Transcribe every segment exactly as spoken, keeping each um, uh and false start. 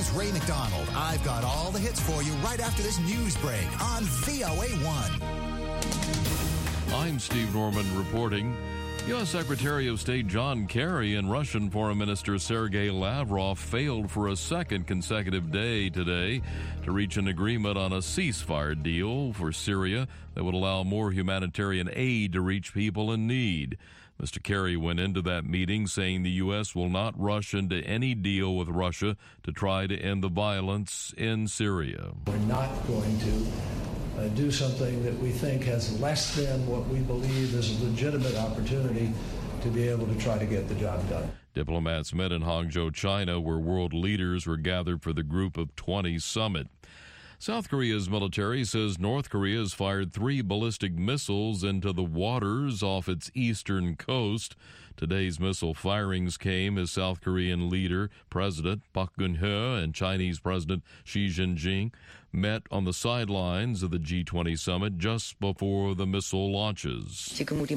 is Ray McDonald. I've got all the hits for you right after this news break on V O A one. I'm Steve Norman reporting. U S. Secretary of State John Kerry and Russian Foreign Minister Sergei Lavrov failed for a second consecutive day today to reach an agreement on a ceasefire deal for Syria that would allow more humanitarian aid to reach people in need. Mister Kerry went into that meeting saying the U S will not rush into any deal with Russia to try to end the violence in Syria. We're not going to uh, do something that we think has less than what we believe is a legitimate opportunity to be able to try to get the job done. Diplomats met in Hangzhou, China, where world leaders were gathered for the Group of twenty summit. South Korea's military says North Korea has fired three ballistic missiles into the waters off its eastern coast. Today's missile firings came as South Korean leader President Park Geun-hye and Chinese President Xi Jinping met on the sidelines of the G twenty summit just before the missile launches.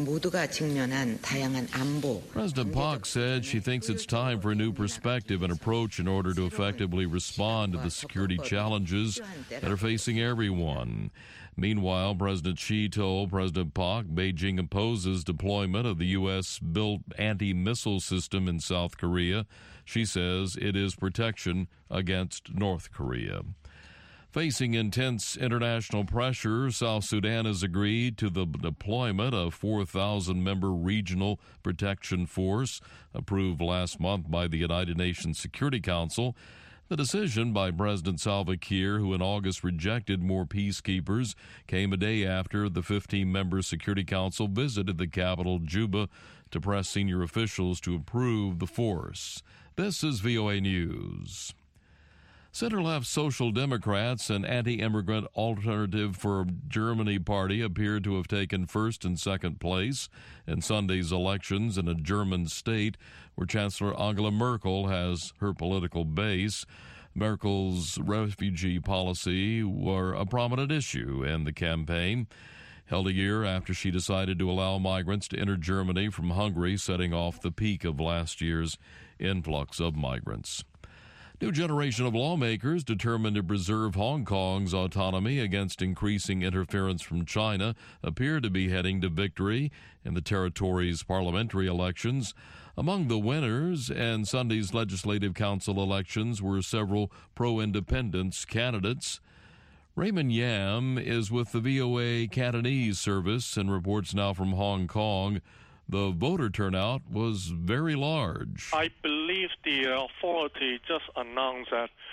President Park said she thinks it's time for a new perspective and approach in order to effectively respond to the security challenges that are facing everyone. Meanwhile, President Xi told President Park Beijing opposes deployment of the U S-built anti-missile system in South Korea. She says it is protection against North Korea. Facing intense international pressure, South Sudan has agreed to the deployment of four thousand member regional protection force approved last month by the United Nations Security Council. The decision by President Salva Kiir, who in August rejected more peacekeepers, came a day after the fifteen-member Security Council visited the capital, Juba, to press senior officials to approve the force. This is V O A News. Center-left Social Democrats and anti-immigrant Alternative for Germany party appear to have taken first and second place in Sunday's elections in a German state where Chancellor Angela Merkel has her political base. Merkel's refugee policy were a prominent issue in the campaign, held a year after she decided to allow migrants to enter Germany from Hungary, setting off the peak of last year's influx of migrants. New generation of lawmakers determined to preserve Hong Kong's autonomy against increasing interference from China appear to be heading to victory in the territory's parliamentary elections. Among the winners in Sunday's Legislative Council elections were several pro-independence candidates. Raymond Yam is with the V O A Cantonese service and reports now from Hong Kong. The voter turnout was very large. I believe the authority just announced that